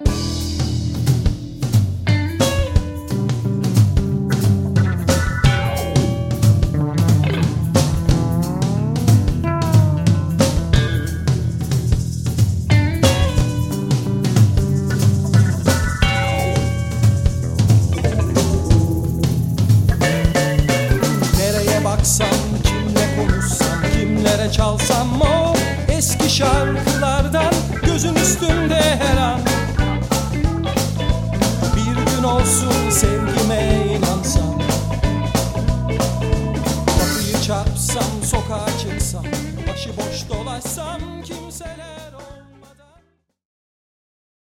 Kimle konuşsam, kimlere çalsam o eski şarkılardan gözün üstünde